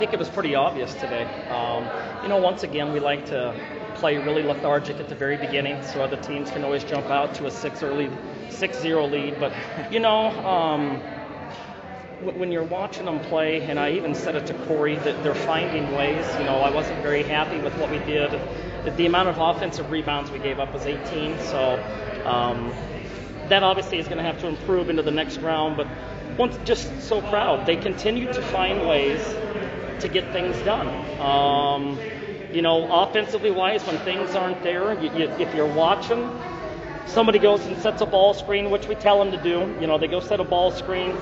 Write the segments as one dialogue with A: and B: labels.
A: I think it was pretty obvious today. Once again, we like to play really lethargic at the very beginning, so other teams can always jump out to a 6-0 lead. But when you're watching them play, and I even said it to Corey, that they're finding ways. I wasn't very happy with what we did. The amount of offensive rebounds we gave up was 18, so that obviously is going to have to improve into the next round. But just so proud. They continue to find ways to get things done. Offensively wise, when things aren't there, if you're watching, somebody goes and sets a ball screen, which we tell them to do. They go set a ball screen.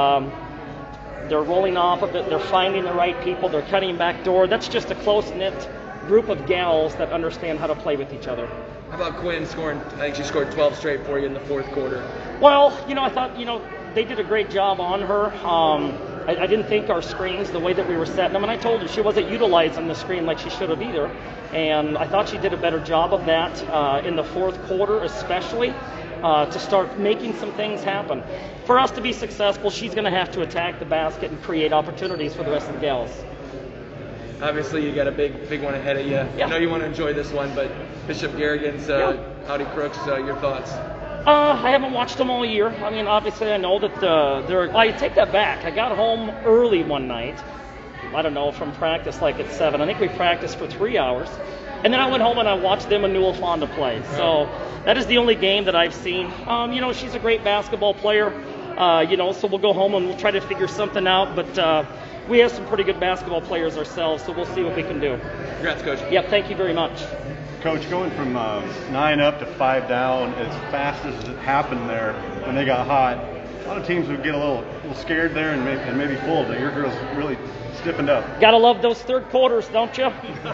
A: They're rolling off of it. They're finding the right people. They're cutting back door. That's just a close-knit group of gals that understand how to play with each other.
B: How about Quinn scoring? I think she scored 12 straight for you in the fourth quarter.
A: Well, I thought, they did a great job on her. I didn't think our screens, the way that we were setting them, and I told her she wasn't utilizing the screen like she should have either. And I thought she did a better job of that in the fourth quarter, especially to start making some things happen. For us to be successful, she's going to have to attack the basket and create opportunities for the rest of the gals.
B: Obviously, you got a big one ahead of you.
A: Yeah.
B: I know you want to enjoy this one, but Bishop Garrigan's Howdy Crooks, your thoughts?
A: I haven't watched them all year. Obviously, I know that I take that back. I got home early one night. I don't know, from practice like at 7. I think we practiced for 3 hours. And then I went home and I watched them and Newell Fonda play. So that is the only game that I've seen. She's a great basketball player. So we'll go home and we'll try to figure something out. But we have some pretty good basketball players ourselves, so we'll see what we can do.
B: Congrats, Coach.
A: Yep, thank you very much.
C: Coach, going from 9 up to 5 down as fast as it happened there when they got hot, a lot of teams would get a little scared there and maybe full, but your girls really stiffened up.
A: Gotta love those third quarters, don't you?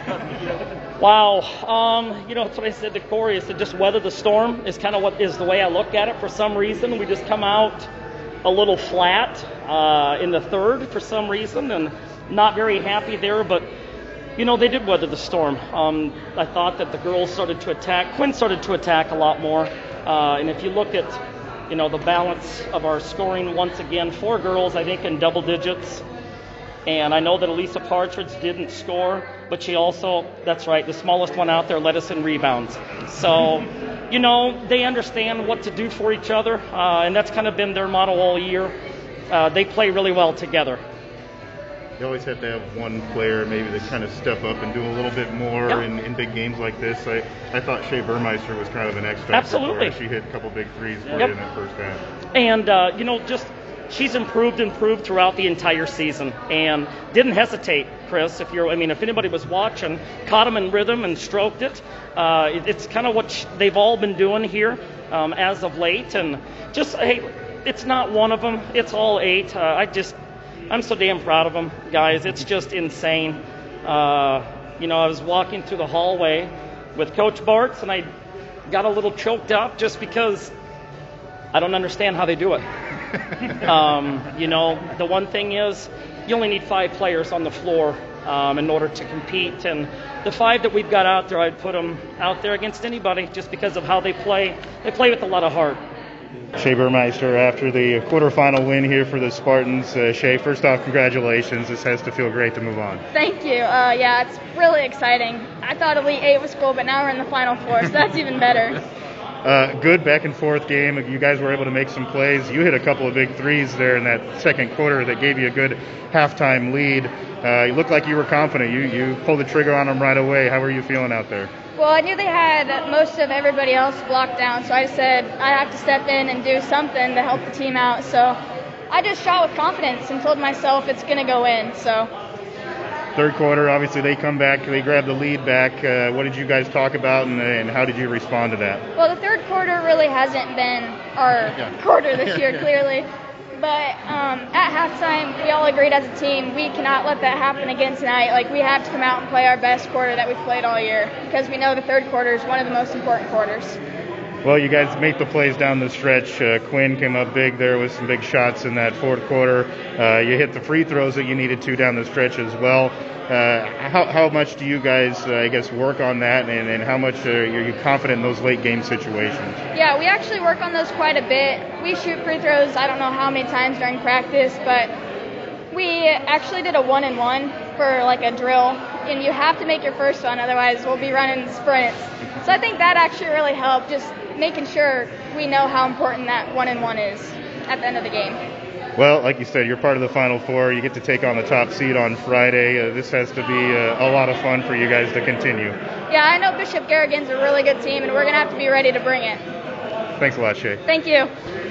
A: Wow. That's what I said to Corey. I said just weather the storm is kind of what is the way I look at it. For some reason, we just come out a little flat in the third for some reason, and not very happy there, but they did weather the storm. I thought that the girls started to attack. Quinn started to attack a lot more. And if you look at, the balance of our scoring, once again, 4 girls, I think, in double digits. And I know that Elisa Partridge didn't score, but she also, that's right, the smallest one out there led us in rebounds. So, they understand what to do for each other. And that's kind of been their motto all year. They play really well together.
D: You always have to have one player maybe that kind of step up and do a little bit more in big games like this. I thought Shea Burmeister was kind of an X factor.
A: Absolutely.
D: She hit a couple big threes for you in that first half.
A: And, she's improved throughout the entire season and didn't hesitate, Chris. If anybody was watching, caught him in rhythm and stroked it. It's kind of what they've all been doing here as of late. And it's not one of them. It's all 8. I'm so damn proud of them, guys. It's just insane. I was walking through the hallway with Coach Bartz, and I got a little choked up just because I don't understand how they do it. The one thing is you only need 5 players on the floor in order to compete. And the 5 that we've got out there, I'd put them out there against anybody just because of how they play. They play with a lot of heart.
D: Shea Burmeister, after the quarterfinal win here for the Spartans. Shea, first off, congratulations. This has to feel great to move on.
E: Thank you. It's really exciting. I thought Elite 8 was cool, but now we're in the Final Four, so that's even better.
D: Good back and forth game. You guys were able to make some plays. You hit a couple of big threes there in that second quarter that gave you a good halftime lead. You looked like you were confident. You pulled the trigger on them right away. How were you feeling out there?
E: Well, I knew they had most of everybody else blocked down, so I said I have to step in and do something to help the team out. So I just shot with confidence and told myself it's going to go in. So
D: third quarter, obviously they come back, they grab the lead back. What did you guys talk about, and how did you respond to that?
E: Well, the third quarter really hasn't been our quarter this year, clearly. But at halftime, we all agreed as a team we cannot let that happen again tonight. We have to come out and play our best quarter that we've played all year because we know the third quarter is one of the most important quarters.
D: Well, you guys make the plays down the stretch. Quinn came up big there with some big shots in that fourth quarter. You hit the free throws that you needed to down the stretch as well. How much do you guys, work on that, and how much are you confident in those late game situations?
E: Yeah, we actually work on those quite a bit. We shoot free throws I don't know how many times during practice, but we actually did a 1-and-1 for like a drill, and you have to make your first one, otherwise we'll be running sprints. So I think that actually really helped, just making sure we know how important that 1-and-1 is at the end of the game.
D: Well, like you said, you're part of the Final Four. You get to take on the top seed on Friday. This has to be a lot of fun for you guys to continue.
E: Yeah, I know Bishop Garrigan's a really good team, and we're going to have to be ready to bring it.
D: Thanks a lot, Shay.
E: Thank you.